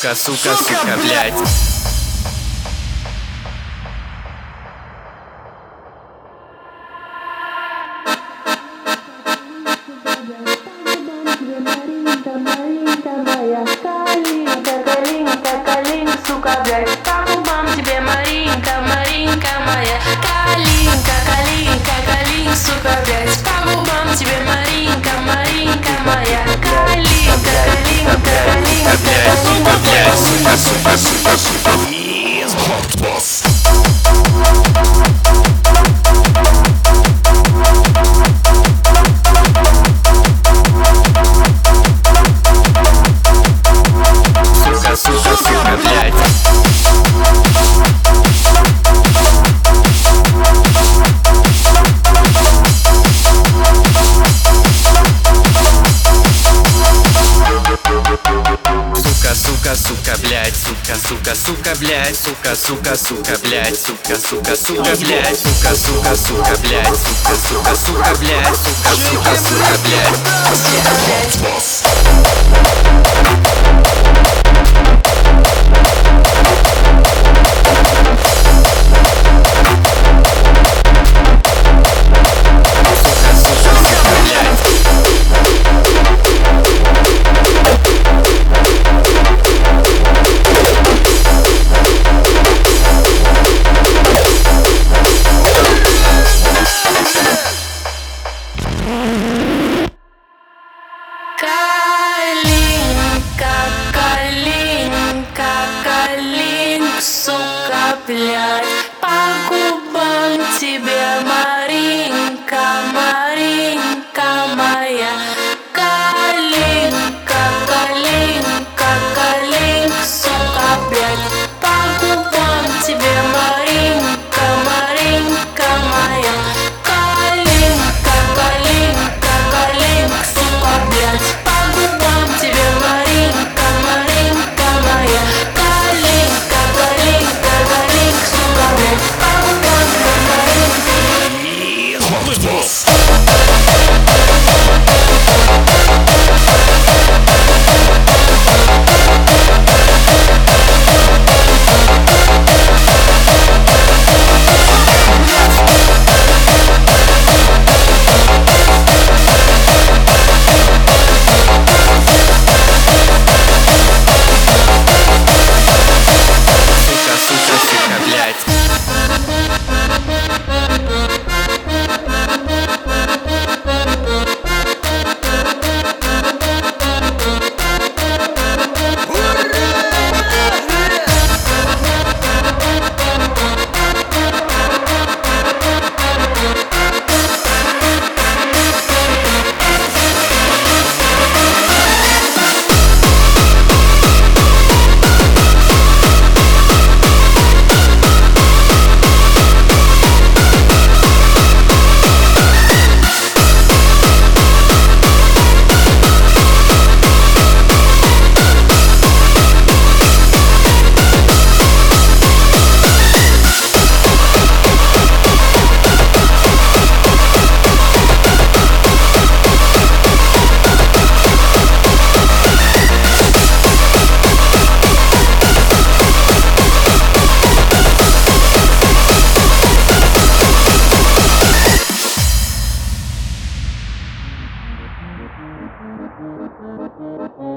сука, блядь. Малинка моя, калинка, сука, блядь. По губам тебе Маринка моя. Калинка, сука, блядь. По губам тебе Маринка моя. Калинка, Сука, блядь, сука. Сука, блядь. Сука, блядь, сука, блядь, сука, блядь, сука, блядь, сука, блядь, сука, блядь. Калинка, сука, блядь. По губам тебе Маринка моя. Калинка, сука, блядь. По губам тебе Маринка моя. Калинка, сука, блядь. По губам тебе Маринка моя. Калинка, сука, блядь. По губам тебе Маринка. Блядь.